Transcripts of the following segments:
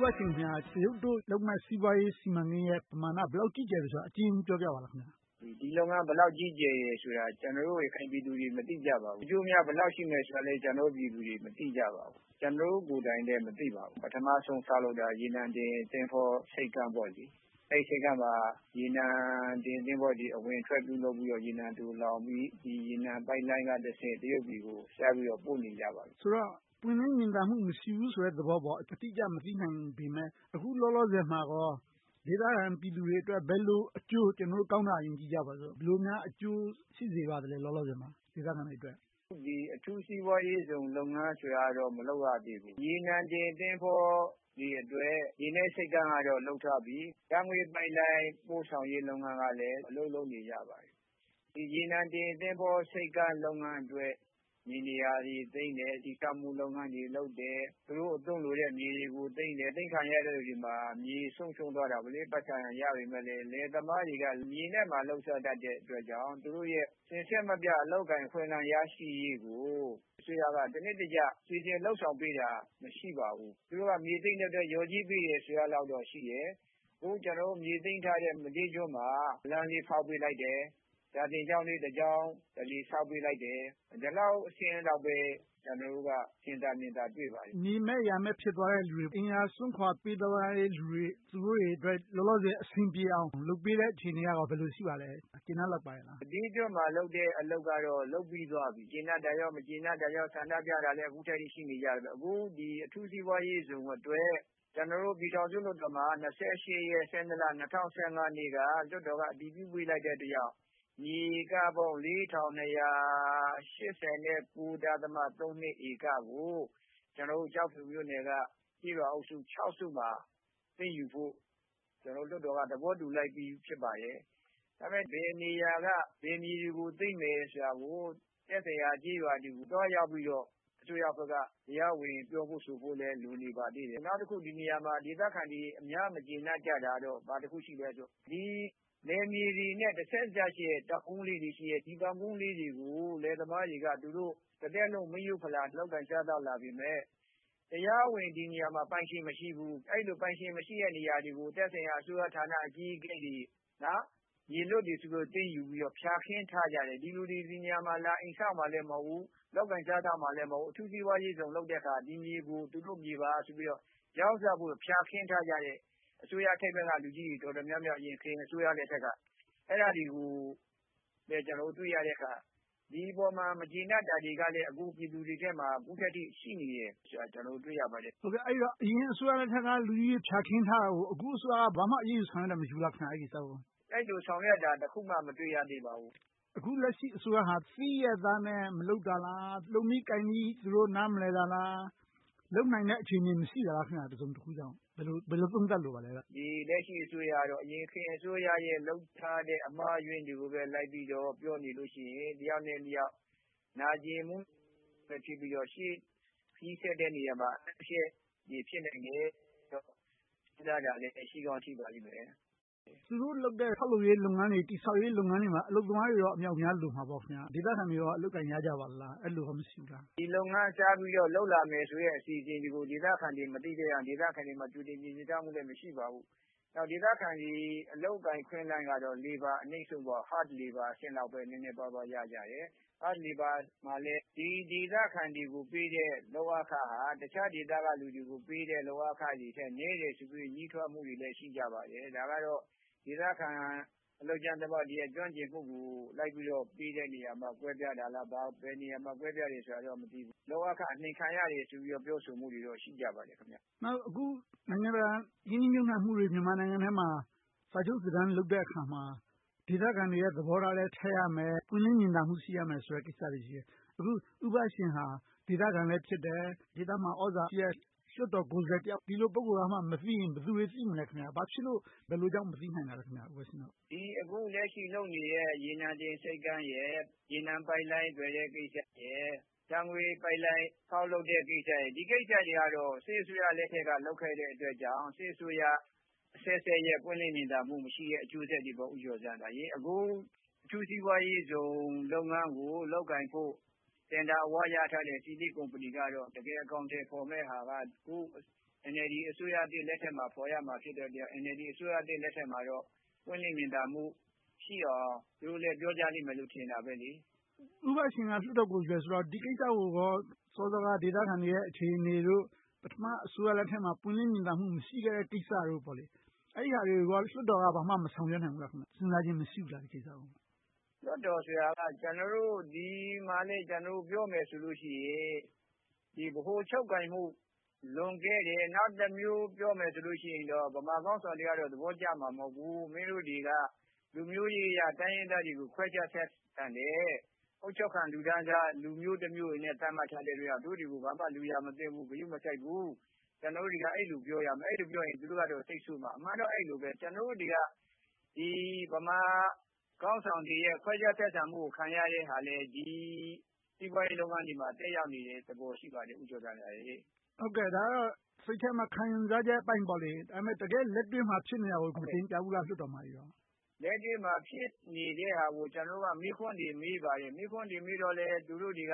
ပါရှင်ခင်ဗျာတရုတ်တို့လုပ်မဲ့စီးပွားရေးစီမံကိန်းရဲ့ပမာဏဘယ်လောက်ကြီးကျယ်လဲဆိုတာအကျဉ်းပြောပြပါလားခင်ဗျာဒီလုပ်ငန်းဘယ်လောက်ကြီးကျယ်ရဆိုတာကျွန်တော်တို့ရခိုင်ပြည်သူတွေမသိကြပါဘူးအကျိုးများဘယ်လောက်ရှိမယ်ဆိုတာလည်းကျွန်တော်တို့ပြည်သူတွေမသိကြပါဘူးကျွန်တော်တို့ကိုယ်တိုင်လည်းမသိပါဘူးပထမဆုံးစလုပ်တာရေနံတင်သင်္ဘောစိတ်ကမ်းပေါ့လေအဲ့စိတ်ကမ်းမှာရေနံတင်သင်္ဘောဒီအဝင်ထွက်ပြုလုပ်ပြီးတော့ရေနံတူလောင်ပြီးဒီရေနံပိုက်လိုင်းကတစ်ဆင့်တရုတ်ပြည်ကိုဆက်ပြီးတော့ပို့နေကြပါပြီဆိုတော့ပွင့်လင်းမြင်သာမှုမရှိဘူးဆိုတဲ့သဘောပေါ့အတိအကျမသိနိုင်ပေမဲ့အခုလောလောဆယ်မှာတော့ဒေသခံပြည်သူတွေအတွက်ဘယ်လိုအကျိုးကျွန်တော်တို့ကောင်းတာယဉ်ကြည့်ကြပါစို့ဘယ်လိုများအကျိုးရှိစေပါသလဲလောလောဆယ်မှာဒေသခံတွေအတွက်ဒီအထူးစီးပွားရေးဇုံလုပ်ငန်းဆိုတာတော့မလုပ်ရသေးဘူးရေနံတင်သင်္ဘောဒီအတွက်ဒီနေ့စိတ်ကန်းကတော့လှုပ်ထားပြီးဓာတ်ငွေပိုက်လိုင်းပို့ဆောင်ရေးလုပ်ငန်းကလည်းအလုပ်လုပ်နေကြပါတယ်ဒီရေနံတင်သင်္ဘောစိတ်ကန်းလုပ်ငန်းအတွက်မြေနေရာတွေသိမ်းတယ်ဒီကမှုလုပ်ငန်းတွေလုပ်တယ်သူတို့အသုံးလိုတဲ့မြေတွေကိုသိမ်းတယ်သိမ်းခံရတဲ့ဒီမှာမြေဆုံးရှုံးသွားတာဗလေပတ်ချာရပြီမဲ့လေသမားတွေကမြေနဲ့မှလှုပ်ရှားတတ်တဲ့အတွက်ကြောင့်သူတို့ရဲ့စင်ဆက်မပြအလောက်ကိုင်ခွင့်လန်းရရှိရေးကိုဆွေးရကတနည်းတကျဆွေးချင်းလှုပ်ဆောင်ပေးတာမရှိပါဘူးသူတို့ကမြေသိမ်းတဲ့ရော်ကြီးပေးရဆွေးရလောက်တော့ရှိတယ်အခုကျွန်တော်မြေသိမ်းထားတဲ့မတိကျွန်းမှာလမ်းလေးဖောက်ပေးလိုက်တယ်ဒါတင်ကြောင်းလေးတစ်ကြောင်းတလီဆောက်ပေးလိုက်တယ်ဒီလောက်အရှင်းတော့ပဲကျွန်တော်တို့ကရှင်းတာမြင်တာတွေ့ပါတယ်မြေမဲ့ရမဲ့ဖြစ်သွားတဲ့လူတွေအင်အားစွန့်ခွာပေးသွားတဲ့လူတွေသူတို့တွေအတွက်လောလောဆယ်အဆင်ပြေအောင်လုပ်ပေးတဲ့အခြေအနေကတော့ဘယ်လိုရှိပါလဲကျင်းလောက်ပါရဲ့လားဒီကျွန်းမှာလုပ်တဲ့အလုပ်ကတော့လုပ်ပြီးသွားပြီကျင်းတာရောမကျင်းတာရောဆန္ဒပြတာလည်းအခုတည်းရှိနေကြတယ်အခုဒီအထူးစီးပွားရေးဇုံအတွက်ကျွန်တော်တို့ပြည်တော်စုလွှတ်တော်မှာ28ရက်12လ2015နေ့ကလွှတ်တော်ကအတည်ပြုပေးလိုက်တဲ့တရားမြေကပေါင်း4289.32 ဧကကိုကျွန်တော်တို့ကြောက်ဖြူမြို့နယ်ကပြည်တော်အုပ်စု6စုမှာသိမ်းယူဖို့ကျွန်တော်တို့လွှတ်တော်ကသဘောတူလိုက်ပြီးဖြစ်ပါရဲ့ဒါပေမဲ့ဘယ်နေရာကဘယ်မြေတွေကိုသိမ်းမယ်ဆိုတာကိုတက်တရားကြီးရွာတွေကိုတွားရောက်ပြီးတော့အစိုးရဘက်ကတရားဝင်ပြောဖို့ဆိုဖို့လည်းလူနေပါသေးတယ်နောက်တစ်ခုဒီနေရာမှာဒေသခံတွေအများမကျေနပ်ကြတာတော့ဘာတစ်ခုရှိလဲဆိုဒီလေမြေတွေနဲ့တစ်ဆက်ကြရှိတဲ့တောင်ကုန်းလေးတွေရှိတဲ့ဒီတောင်ကုန်းလေးတွေကိုလယ်သမားတွေကသူတို့တစ်သက်လုံးမယုတ်ဖလားလောက်ကန်စားတော့လာပြီမဲ့တရားဝင်ဒီနေရာမှာပိုင်ရှင်မရှိဘူးအဲ့လိုပိုင်ရှင်မရှိတဲ့နေရာတွေကိုတက်ဆိုင်ရာအစိုးရဌာနအကြီးအကဲတွေနော်ရေလွတ်တွေသူတို့တင်းယူပြီးတော့ဖြာခင်းထားကြတယ်ဒီလူတွေဒီနေရာမှာလာအိမ်ဆောက်မှလည်းမဟုတ်ဘူးလောက်ကန်စားတော့မှလည်းမဟုတ်အထူးစီးပွားရေးဆောင်လုပ်တဲ့အခါဒီမြေကိုသူတို့မြေပါဆိုပြီးတော့ရောက်စားဖို့ဖြာခင်းထားကြတဲ့အစိုးရထိပ်ဘက်ကလူကြီးတွေတော်တော်များများအရင်ခင်းအစိုးရလက်ထက်ကအဲ့ဒါတွေကိုလည်းကျွန်တော်တွေ့ရတဲ့အခါဒီပေါ်မှာမကျေနပ်တာတွေကလည်းအခုပြည်သူတွေထဲမှာအခုထက်ထိရှိနေတယ်ဆိုတာကျွန်တော်တွေ့ရပါတယ်ဟုတ်ကဲ့အဲ့တော့အရင်အစိုးရလက်ထက်ကလူကြီးဖြာခင်းထားတာကိုအခုအစိုးရကဘာမှအရေးယူဆောင်ရတာမရှိဘူးလားခင်ဗျအဲ့ဒီစောအဲ့လိုဆောင်ရွက်တာတစ်ခုမှမတွေ့ရသေးပါဘူးအခုလက်ရှိအစိုးရဟာသိရသားနဲ့မလုပ်တာလားလုံမိကိုင်းကြီးသူတို့နားမလဲတာလားလုံနိုင်တဲ့အခြေအနေမရှိတာလားခင်ဗျတစုံတစ်ခုကြောင့်ဘယ်လိုသုံးသပ်လို့ပါလဲဒီလက်ရှိအစိုးရတော့အရင်ခင်အစိုးရရဲ့လှုပ်ထားတဲ့အမှားယွင်းတွေကိုပဲလိုက်ပြီးတော့ပြောနေလို့ရှိရင်တရားနဲ့တရားနာကျင်မှုပဲဖြစ်ပြီးတော့ရှေ့ကြီးဆက်တဲ့နေရာမှာအဖြစ်ဒီဖြစ်နိုင်တယ်တော့ကြားတာလည်းရှိကောင်းရှိပါလိမ့်မယ်သူတို့လုပ်တဲ့ဆောက်လုပ်ရေးလုပ်ငန်းတွေတိဆောက်ရေးလုပ်ငန်းတွေမှာအလုပ်သမားတွေရောအမြောက်များလိုမှာပေါ့ခင်ဗျာဒေသခံတွေရောအလုပ်ကင်ရကြပါလားအဲ့လိုမှမရှိဘူးလားဒီလုပ်ငန်းစားပြီးတော့လှုပ်လာမယ်ဆိုတဲ့အစီအစဉ်တွေကိုဒေသခံတွေမသိတဲ့အောင်ဒေသခံတွေမှာကြိုတင်ပြင်ဆင်ထားမှုလည်းမရှိပါဘူးနောက်ဒေသခံတွေအလုပ်ကင်ခွင့်လန်းကတော့ labor အနှိမ့်ဆုံးပေါ့ hard labor အဆင့်လောက်ပဲနည်းနည်းပါးပါးရကြတယ် hard labor မှာလည်းဒီဒေသခံတွေကိုပေးတဲ့လုပ်အားခဟာတခြားဒေသကလူတွေကိုပေးတဲ့လုပ်အားခတွေထက်နည်းတယ်ဆိုပြီးညှိထွားမှုတွေလည်းရှိကြပါတယ်ဒါကတော့ဒေသခံအလုပ်ကြမ်းသမားတွေရဲ့ကျွမ်းကျင်မှုကိုလိုက်ပြီးတော့ပေးတဲ့နေရာမှာကွဲပြားတာလားဘယ်နေရာမှာကွဲပြားတယ်ဆိုတာတော့မသိဘူးလောကအနှိမ်ခံရတယ်ဆိုပြီးတော့ပြောဆိုမှုတွေတော့ရှိကြပါတယ်ခင်ဗျနောက်အခုနိုင်ငံတကာရင်းနှီးမြှုပ်နှံမှုတွေမြန်မာနိုင်ငံထဲမှာစာချုပ်စကားလုပ်တဲ့အခါမှာဒေသခံတွေရဲ့သဘောထားလည်းထည့်ရမယ်၊ပွင့်လင်းမြင်သာမှုရှိရမယ်ဆိုတဲ့ကိစ္စတွေရှိတယ်။အခုဦးဘရှင်ဟာဒေသခံလည်းဖြစ်တယ်ဒေသမှာဩဇာရှိတဲ့လွှတ်တော်ကိုယ်စားလှယ်တယောက်ဒီလိုပုဂ္ဂိုလ်ကမှမသိရင်ဘယ်သူတွေသိမလဲခင်ဗျာ။ဘာဖြစ်လို့ဘယ်လိုကြောင့်မသိနိုင်တာလဲခင်ဗျာဦးဘရှင်တို့။ဒီအခုလက်ရှိလုပ်နေတဲ့ရေနံတင်စိတ်ကမ်းရဲ့ရေနံပိုက်လိုင်းတွေတဲ့ကိစ္စရဲ့ဓာတ်ငွေပိုက်လိုင်းဖောက်လုပ်တဲ့ကိစ္စရဲ့ဒီကိစ္စတွေကတော့စစ်အစိုးရလက်ထက်ကလုပ်ခဲ့တဲ့အတွက်ကြောင့်စစ်အစိုးရအဆက်ဆက်ရဲ့ပွင့်လင်းမြင်သာမှုမရှိတဲ့အကျိုးဆက်တွေပေါ်ဥကျော်စံတာရေအခုအထူးစီးပွားရေးဇုံလုပ်ငန်းကိုလုပ်ကင်ဖို့တင်ဒါအဝါရထားတဲ့စီတီကုမ္ပဏီကတော့တကယ်အကောင့်တွေပေါ်မဲ့ဟာကအခု NLD အစိုးရသစ်လက်ထက်မှာဖော်ရမှာဖြစ်တဲ့အတွက် NLD အစိုးရသစ်လက်ထက်မှာတော့ပွင့်လင်းမြင်သာမှုရှိအောင်သူတို့လည်းပြောကြလိမ့်မယ်လို့ထင်တာပဲလေ။ဦးဘရှင်ကလွှတ်တော်ကိုယ်စားလှယ်ဆိုတော့ဒီကိစ္စကိုရောစောစောကဒေသခံတွေရဲ့အခြေအနေတို့ပထမအစိုးရလက်ထက်မှာပွင့်လင်းမြင်သာမှုမရှိခဲ့တဲ့ကိစ္စတို့ပေါ့လေ။အဲဒီဟာတွေကိုလွှတ်တော်ကဘာမှမဆောင်ရွက်နိုင်ဘူးလားခင်ဗျ။စဉ်းစားခြင်းမရှိဘူးလားဒီကိစ္စကို။လွှတ်တော်ဆိုတာကကျွန်တော်တို့ဒီမှာလည်းကျွန်တော်တို့ပြောမယ်ဆိုလို့ရှိရင်ဒီဗဟိုချုပ်ကိုင်မှုလွန်ခဲ့တယ်နောက်တစ်မျိုးပြောမယ်ဆိုလို့ရှိရင်တော့ဗမာကောင်းဆောင်တွေကတော့သဘောကျမှာမဟုတ်ဘူးမင်းတို့တွေကလူမျိုးရေးရတိုင်းရင်းသားတွေကိုခွဲခြားဆက်ဆံတယ်အုတ်ချုပ်ခံလူဒန်းစားလူမျိုးတစ်မျိုးနဲ့တတ်မှတ်ထားတဲ့တွေကတို့တွေကိုဘာမှလူရမသိဘူးဂရုမစိုက်ဘူးကျွန်တော်တို့တွေကအဲ့လိုပြောရမယ်အဲ့လိုပြောရင်သူတို့ကတော့စိတ်ဆိုးမှာအမှန်တော့အဲ့လိုပဲကျွန်တော်တို့တွေကဒီဗမာကောင်းဆောင်တွေရဲ့ခွဲခြားဆက်ဆံမှုကိုခံရတဲ့ဟာလေဒီစီးပွားရေးလုပ်ငန်းတွေမှာတက်ရောက်နေတဲ့သဘောရှိပါတယ်ဦးကျော်သားရေဟုတ်ကဲ့ဒါတော့စိတ်ထဲမှာခံယူစားချက်အပိုင်းပေါ့လေဒါပေမဲ့တကယ်လက်တွေ့မှာဖြစ်နေတာကိုမတင်ပြဘူးလားလွှတ်တော်မှာရောလက်တွေ့မှာဖြစ်နေတဲ့ဟာကိုကျွန်တော်ကမိခွန်းတွေမေးပါတယ်မိခွန်းတွေမေးတော့လေသူတို့တွေက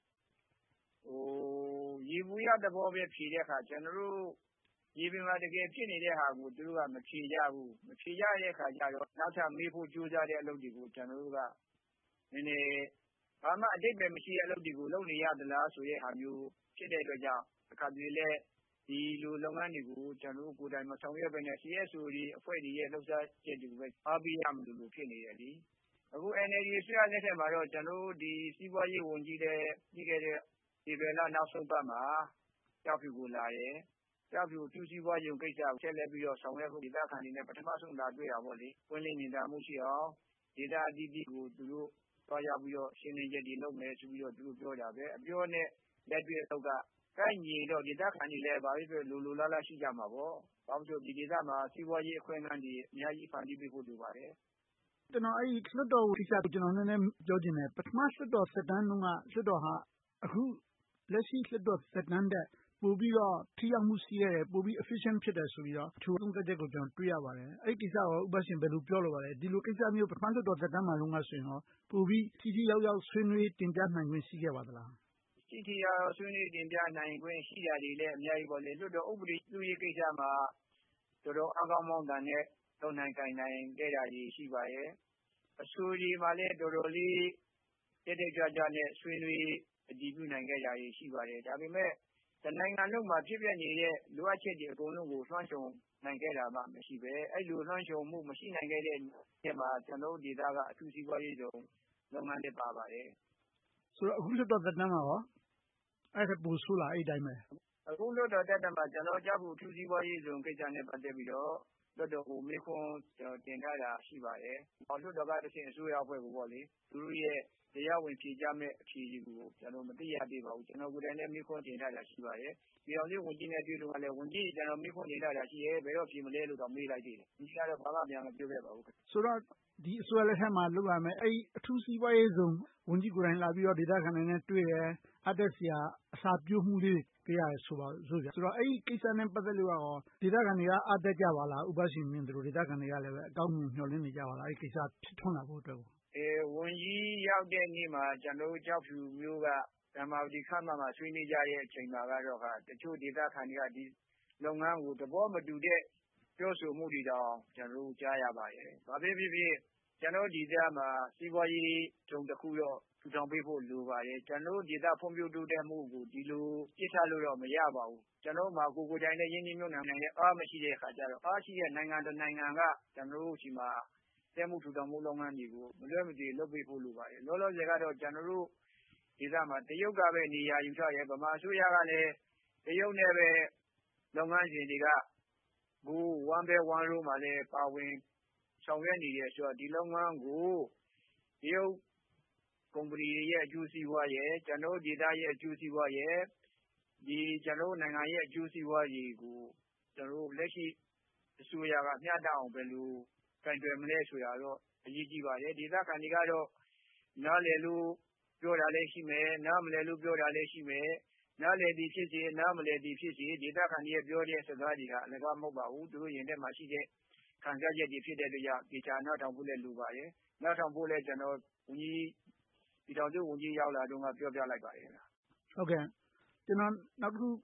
ရေဘူးရသဘောပဲဖြေတဲ့အခါကျွန်တော်တို့ရေပြင်မှာတကယ်ဖြစ်နေတဲ့ဟာကိုသူတို့ကမဖြေကြဘူးမဖြေကြတဲ့အခါကျတော့နောက်ထပ်မေးဖို့ကြိုးစားတဲ့အလုပ်တွေကိုကျွန်တော်တို့ကနည်းနည်းဘာမှအတိတ်ပဲမရှိတဲ့အလုပ်တွေကိုလုပ်နေရသလားဆိုတဲ့ဟာမျိုးဖြစ်တဲ့အတွက်ကြောင့်အခါကြီးလဲဒီလိုလုပ်ငန်းတွေကိုကျွန်တော်တို့ကိုယ်တိုင်မဆောင်ရွက်ဘဲနဲ့ CSO တွေအဖွဲ့တွေရဲ့လှုပ်ရှားချက်တွေကိုပဲအားပေးရမလို့ဖြစ်နေတယ်လေအခု NLD ဆွေးနွေးတဲ့ထဲမှာတော့ကျွန်တော်တို့ဒီစီးပွားရေးဝန်ကြီးတဲ့ပြီးခဲ့တဲ့ဒီဘယ်လနောက်ဆုံးပတ်မှာကြောက်ဖြူကိုလာတယ်ကြောက်ဖြူသူစီးပွားရေးကိစ္စကိုဆက်လက်ပြီးတော့ဆောင်ရွက်ဖို့ဒေသခံတွေနဲ့ပထမဆုံးလာတွေ့ရပါလေပွင့်လင်းမြင်သာမှုရှိအောင်ဒေသအသီးသီးကိုသူတို့သွားရောက်ပြီးတော့ရှင်းလင်းချက်တွေလုပ်မယ်ဆိုပြီးတော့သူတို့ပြောတာပဲအပြောနဲ့လက်တွေ့အတော့ကကိုက်ညီတော့ဒေသခံတွေလည်းဘာဖြစ်ဖြစ်လိုလားလားရှိကြမှာပေါ့ဘာလို့ဒီဒေသမှာစီးပွားရေးအခွင့်အလမ်းတွေအများကြီးဖန်တီးပေးဖို့လိုပါတယ်ကျွန်တော်အဲ့ဒီလွှတ်တော်ကိစ္စကိုကျွန်တော်နည်းနည်းပြောချင်တယ်ပထမလွှတ်တော်သက်တမ်းတုန်းကလွှတ်တော်ဟာအခုလက်ရှိလွှတ်တော်သက်တမ်းတဲ့ပို့ပြီးတော့ထိရောက်မှုရှိခဲ့တယ်ပို့ပြီး efficient ဖြစ်တယ်ဆိုပြီးတော့သူသုံးသက်ချက်ကိုကျွန်တော်တွေ့ရပါတယ်အဲ့ဒီကိစ္စကိုဥပဒေရှင်ဘယ်လိုပြောလိုပါလဲဒီလိုကိစ္စမျိုးပထမလွှတ်တော်သက်တမ်းမှာလုံးဝဆိုရင်တော့ပို့ပြီးထိရောက်ရောက်ဆွေးနွေးတင်ပြနိုင်ခွင့်ရှိခဲ့ပါသလားထိရောက်ဆွေးနွေးတင်ပြနိုင်ခွင့်ရှိတာတွေလည်းအများကြီးပေါ့လေလွှတ်တော်ဥပဒေပြုရေးကိစ္စမှာတော်တော်အကောင်းမောင်းတာနဲ့လုံနိုင်ကိုင်နိုင်ခဲ့တာကြီးရှိပါရဲ့အဆိုဒီမှာလည်းတော်တော်လေးတက်တက်ကြွကြွနဲ့ဆွေးနွေးအတည်ပြုနိုင်ခဲ့တာကြီးရှိပါတယ်ဒါပေမဲ့တနိုင်ငံလုံးမှာဖြစ်ပျက်နေတဲ့လိုအပ်ချက်တွေအကုန်လုံးကိုလွှမ်းခြုံနိုင်ခဲ့တာမှမရှိပဲအဲ့လိုလွှမ်းခြုံမှုမရှိနိုင်ခဲ့တဲ့ချက်မှာကျွန်တော်ဒေသကအထူးစီးပွားရေးဆောင်လုပ်ငန်းတွေပါပါတယ်ဆိုတော့အခုလွှတ်တော်သက်တမ်းမှာရောအဲ့ဒါပို့ဆိုးလာအဲ့တိုင်းပဲအခုလွှတ်တော်သက်တမ်းမှာကျွန်တော်ကြောက်ဖို့အထူးစီးပွားရေးဆောင်ကိစ္စနဲ့ပတ်သက်ပြီးတော့လွှတ်တော်ကိုမေးခွန်းတင်ထားတာရှိပါတယ်လွှတ်တော်ကတစ်ချိန်အစိုးရအဖွဲ့ကိုပေါ့လေသူတို့ရဲ့တရားဝင်ဖြေကြားမဲ့အဖြေကိုကျွန်တော်မသိရသေးပါဘူးကျွန်တော်ကိုယ်တိုင်လည်းမေးခွန်းတင်ထားတာရှိပါတယ်ပြည်အောင်စုဝန်ကြီးနဲ့တွေ့လို့ကလည်းဝန်ကြီးကျွန်တော်မေးခွန်းတင်ထားတာရှိရဲဘယ်တော့ဖြေမလဲလို့တော့မေးလိုက်သေးတယ်ဒီကတော့ဘာမှပြန်မပြောခဲ့ပါဘူးဆိုတော့ဒီအစိုးရလက်ထက်မှာလုပ်ရမယ်အဲ့အထူးစီးပွားရေးဆောင်ဝန်ကြီးကိုယ်တိုင်လာပြီးတော့ဒေသခံတွေနဲ့တွေ့တယ်အသက်ဆရာအစာပြိုးမှုလေးတွေ့ရတယ်ဆိုပါဆိုကြဆိုတော့အဲ့ဒီကိစ္စနဲ့ပတ်သက်လို့ရောဒေသခံတွေကအသက်ကြပါလားဥပဒေရှင်မြင်တို့ဒေသခံတွေကလည်းပဲအကောင်းမြင်မျှော်လင့်နေကြပါလားအဲ့ဒီကိစ္စဖြစ်ထွန်းလာဖို့အတွက်ဝန်ကြီးရောက်တဲ့နေ့မှာကျွန်တော်ကြောက်ဖြူမျိုးကဓမ္မဝတီခမ်းမမှာဆွေးနွေးကြတဲ့အချိန်မှာကတော့တချို့ဒေသခံတွေကဒီလုပ်ငန်းကိုသဘောမတူတဲ့ပြောဆိုမှုတွေတောင်ကျွန်တော်ကြားရပါတယ်။ဘာဖြစ်ဖြစ်ကျွန်တော်ဒီဒေသမှာစီးပွားရေးဂျုံတစ်ခုတော့ထူထောင်ပေးဖို့လိုပါတယ်။ကျွန်တော်ဒေသဖွံ့ဖြိုးတိုးတက်မှုကိုဒီလိုပြစ်ထားလို့တော့မရပါဘူး။ကျွန်တော်မှာကိုယ်တိုင်နဲ့ရင်းနှီးမြှုပ်နှံနိုင်တဲ့အားမရှိတဲ့အခါကျတော့အားရှိတဲ့နိုင်ငံတစ်နိုင်ငံကကျွန်တော်တို့ဒီမှာတဲမှုထူထောင်မှုလုပ်ငန်းတွေကိုမလွဲမသွေလုပ်ပေးဖို့လိုပါတယ်။လောလောဆယ်ကတော့ကျွန်တော်တို့ဒီကမှာတရုတ်ကပဲနေရာယူထားတယ်ဗမာအစိုးရကလည်းတရုတ်နဲ့ပဲလုပ်ငန်းရှင်တွေကဘူ one belt one road မှာလည်းပါဝင်ဆောင်ရွက်နေတယ်ဆိုတော့ဒီလုပ်ငန်းကိုတရုတ်ကုမ္ပဏီရဲ့အကျိုးစီးပွားရဲ့ကျွန်တော်ဒေသရဲ့အကျိုးစီးပွားရဲ့ဒီကျွန်တော်နိုင်ငံရဲ့အကျိုးစီးပွားတွေကိုကျွန်တော်လက်ရှိအစိုးရကမျှတအောင်ပဲလို့ကင်တွယ်မလဲဆိုတာတော့အရေးကြီးပါတယ်ဒေသခံတွေကတော့နားလည်လို့ပြောတာလည်းရှိမယ်နားမလည်လို့ပြောတာလည်းရှိမယ်နားလည်သည်ဖြစ်စေနားမလည်သည်ဖြစ်စေဒေသခံတွေရဲ့ပြောတဲ့စကားတွေကအလကားမဟုတ်ပါဘူးသူတို့ရင်ထဲမှာရှိတဲ့ခံစားချက်တွေဖြစ်တဲ့အတွက်ကြောင့်ဒီချာနောက်ထောင်ဖို့လည်းလိုပါတယ်နောက်ထောင်ဖို့လည်းကျွန်တော်ဝန်ကြီးပြည်တော်စုဝန်ကြီးရောက်လာတော့ကပြောပြလိုက်ပါတယ်ဟုတ်ကဲ့ကျွန်တော်နောက်တစ်ခု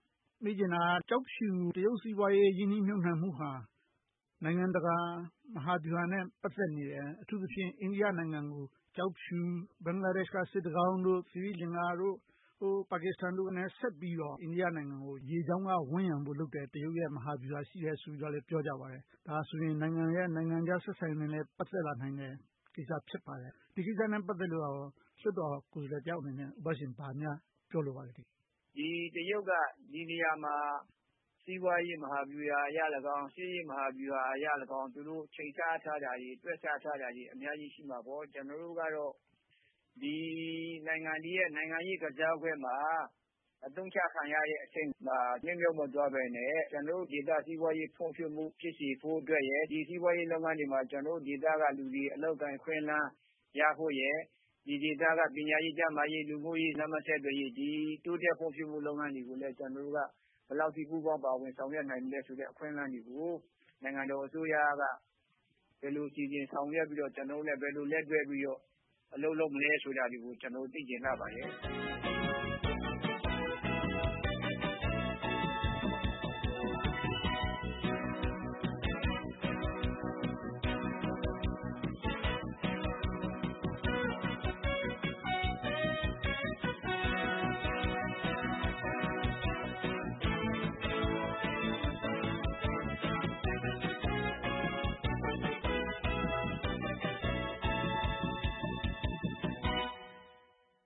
မေးချင်တာက ကျောက်ဖြူတရုတ်စီးပွားရေးရင်းနှီးမြှုပ်နံှမှုဟာနိုင်ငံတကာမဟာဗျူဟာနဲ့ပတ်သက်နေတယ်အထူးသဖြင့်အိန္ဒိယနိုင်ငံကိုကျောက်ဖြူဘင်္ဂလားဒေ့ရှ်ကစစ်တကောင်းတို့သီရိလင်္ကာတို့ပါကစ္စတန်တို့နဲ့ဆက်ပြီးတော့အိန္ဒိယနိုင်ငံကိုရေကြောင်းကဝန်းရံဖို့လုပ်တယ်တရုတ်ရဲ့မဟာဗျူဟာရှိတယ်ဆိုပြီးတော့လည်းပြောကြပါတယ်ဒါဆိုရင်နိုင်ငံရဲ့နိုင်ငံခြားဆက်ဆံရေးနဲ့လည်းပတ်သက်လာနိုင်တဲ့ကိစ္စဖြစ်ပါတယ်ဒီကိစ္စနဲ့ပတ်သက်လို့လွှတ်တော်ကိုယ်စားလှယ်တယောက်အနေနဲ့ဥပရှင်ဘာများပြောလိုပါလဲဒီတရုတ်ကဒီနေရာမှာစီးပွားရေးမဟာဗျူဟာအရ၎င်းစစ်ရေးမဟာဗျူဟာအရ၎င်းသူတို့ချိန်ဆထားတာတွေတွက်ဆထားတာတွေအများကြီးရှိမှာပေါ့ကျွန်တော်တို့ကတော့ဒီနိုင်ငံရဲ့နိုင်ငံရေးကစားကွက်မှာအသုံးချခံရတဲ့အချိန်မှာညှိနှိုင်းမသွားပဲနဲ့ကျွန်တော်တို့ဒေသစီးပွားရေးဖွံ့ဖြိုးမှုဖြစ်စေဖို့အတွက်ရဲ့ဒီစီးပွားရေးလုပ်ငန်းတွေမှာကျွန်တော်တို့ဒေသကလူတွေအလုပ်ကိုင်ခွင့်လန်းရဖို့ရဲ့ဒီဒေသကပညာရေးကျန်းမာရေးလူမှုရေးလမ်းမဆက်တွေဒီတိုးတက်ဖွံ့ဖြိုးမှုလုပ်ငန်းတွေကိုလည်းကျွန်တော်တို့ကဘယ်လောက်ထိပူးပေါင်းပါဝင်ဆောင်ရွက်နိုင်မလဲဆိုတဲ့အခွင့်အလမ်းတွေကိုနိုင်ငံတော်အစိုးရကဘယ်လိုစီစဉ်ဆောင်ရွက်ပြီးတော့ကျွန်တော်တို့လည်းဘယ်လိုလက်တွဲပြီးတော့အလုပ်လုပ်မလဲဆိုတာတွေကိုကျွန်တော်သိကျင်လာပါတယ်